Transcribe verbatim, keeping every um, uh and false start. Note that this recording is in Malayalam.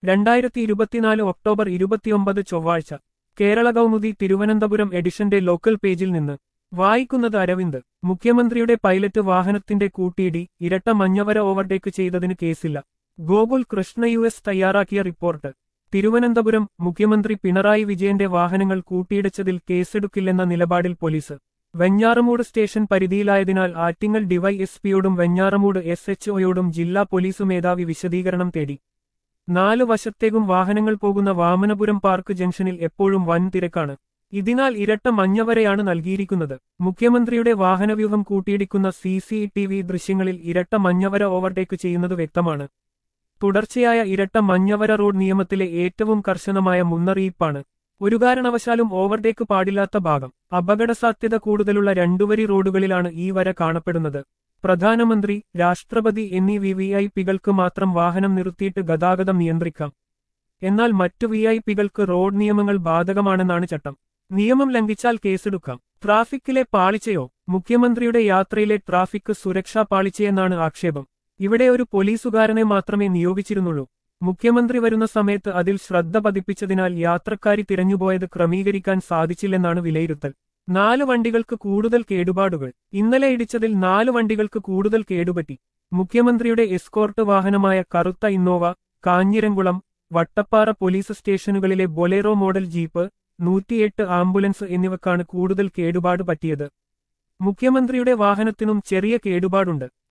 രണ്ടായിരത്തി ഇരുപത്തിനാല് ഒക്ടോബർ ഇരുപത്തിയൊമ്പത് ചൊവ്വാഴ്ച കേരള കൗമുദി തിരുവനന്തപുരം എഡിഷന്റെ ലോക്കൽ പേജിൽ നിന്ന് വായിക്കുന്നത് അരവിന്ദ്. മുഖ്യമന്ത്രിയുടെ പൈലറ്റ് വാഹനത്തിന്റെ കൂട്ടിയിടി, ഇരട്ട മഞ്ഞവര ഓവർടേക്ക് ചെയ്തതിന് കേസില്ല. ഗോകുൽ കൃഷ്ണ യു എസ് തയ്യാറാക്കിയ റിപ്പോർട്ട്. തിരുവനന്തപുരം. മുഖ്യമന്ത്രി പിണറായി വിജയന്റെ വാഹനങ്ങൾ കൂട്ടിയിടിച്ചതിൽ കേസെടുക്കില്ലെന്ന നിലപാടിൽ പോലീസ്. വെഞ്ഞാറമൂട് സ്റ്റേഷൻ പരിധിയിലായതിനാൽ ആറ്റിങ്ങൽ ഡിവൈഎസ്പിയോടും വെഞ്ഞാറമൂട് എസ് എച്ച് ഒയോടും ജില്ലാ പോലീസ് മേധാവി വിശദീകരണം തേടി. നാലു വശത്തേക്കും വാഹനങ്ങൾ പോകുന്ന വാമനപുരം പാർക്ക് ജംഗ്ഷനിൽ എപ്പോഴും വൻ തിരക്കാണ്. ഇതിനാൽ ഇരട്ട മഞ്ഞവരയാണ് നൽകിയിരിക്കുന്നത്. മുഖ്യമന്ത്രിയുടെ വാഹനവ്യൂഹം കൂട്ടിയിടിക്കുന്ന സി സി ടി വി ദൃശ്യങ്ങളിൽ ഇരട്ട മഞ്ഞവര ഓവർടേക്ക് ചെയ്യുന്നത് വ്യക്തമാണ്. തുടർച്ചയായ ഇരട്ട മഞ്ഞവര റോഡ് നിയമത്തിലെ ഏറ്റവും കർശനമായ മുന്നറിയിപ്പാണ്. ഒരു കാരണവശാലും ഓവർടേക്ക് പാടില്ലാത്ത ഭാഗം. അപകടസാധ്യത കൂടുതലുള്ള രണ്ടുവരി റോഡുകളിലാണ് ഈ വര കാണപ്പെടുന്നത്. പ്രധാനമന്ത്രി, രാഷ്ട്രപതി എന്നീ വി വി ഐ പികൾക്ക് മാത്രം വാഹനം നിർത്തിയിട്ട് ഗതാഗതം നിയന്ത്രിക്കാം. എന്നാൽ മറ്റു വി ഐ പികൾക്ക് റോഡ് നിയമങ്ങൾ ബാധകമാണെന്നാണ് ചട്ടം. നിയമം ലംഘിച്ചാൽ കേസെടുക്കാം. ട്രാഫിക്കിലെ പാളിച്ചയോ? മുഖ്യമന്ത്രിയുടെ യാത്രയിലെ ട്രാഫിക് സുരക്ഷാ പാളിച്ചയെന്നാണ് ആക്ഷേപം. ഇവിടെ ഒരു പോലീസുകാരനെ മാത്രമേ നിയോഗിച്ചിരുന്നുള്ളൂ. മുഖ്യമന്ത്രി വരുന്ന സമയത്ത് അതിൽ ശ്രദ്ധ പതിപ്പിച്ചതിനാൽ യാത്രക്കാരി തിരഞ്ഞുപോയത് ക്രമീകരിക്കാൻ സാധിച്ചില്ലെന്നാണ് വിലയിരുത്തൽ. നാല് വണ്ടികൾക്ക് കൂടുതൽ കേടുപാടുകൾ. ഇന്നലെ ഇടിച്ചതിൽ നാല് വണ്ടികൾക്ക് കൂടുതൽ കേടുപറ്റി. മുഖ്യമന്ത്രിയുടെ എസ്കോർട്ട് വാഹനമായ കറുത്ത ഇന്നോവ, കാഞ്ഞിരംകുളം, വട്ടപ്പാറ പോലീസ് സ്റ്റേഷനുകളിലെ ബൊലേറോ മോഡൽ ജീപ്പ്, നൂറ്റിയെട്ട് ആംബുലൻസ് എന്നിവക്കാണ് കൂടുതൽ കേടുപാട് പറ്റിയത്. മുഖ്യമന്ത്രിയുടെ വാഹനത്തിനും ചെറിയ കേടുപാടുണ്ട്.